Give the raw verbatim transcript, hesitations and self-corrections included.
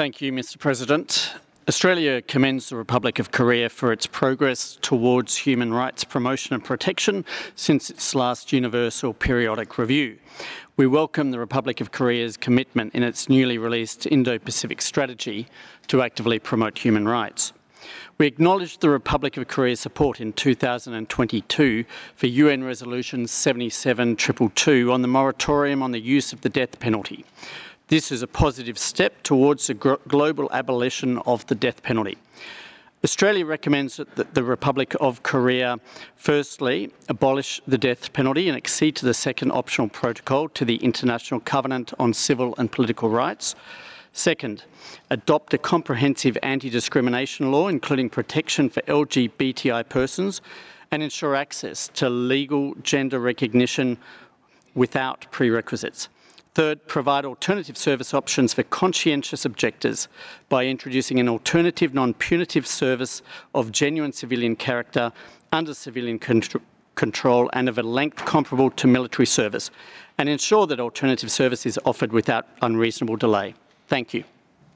Thank you, Mr President. Australia commends the Republic of Korea for its progress towards human rights promotion and protection since its last Universal Periodic Review. We welcome the Republic of Korea's commitment in its newly released Indo-Pacific strategy to actively promote human rights. We acknowledge the Republic of Korea's support in two thousand twenty-two for U N Resolution seventy-seven two two two on the moratorium on the use of the death penalty. This is a positive step towards the global abolition of the death penalty. Australia recommends that the Republic of Korea firstly abolish the death penalty and accede to the second optional protocol to the International Covenant on Civil and Political Rights. Second, adopt a comprehensive anti-discrimination law, including protection for L G B T I persons, and ensure access to legal gender recognition without prerequisites. Third, provide alternative service options for conscientious objectors by introducing an alternative non-punitive service of genuine civilian character under civilian con control and of a length comparable to military service, and ensure that alternative service is offered without unreasonable delay. Thank you.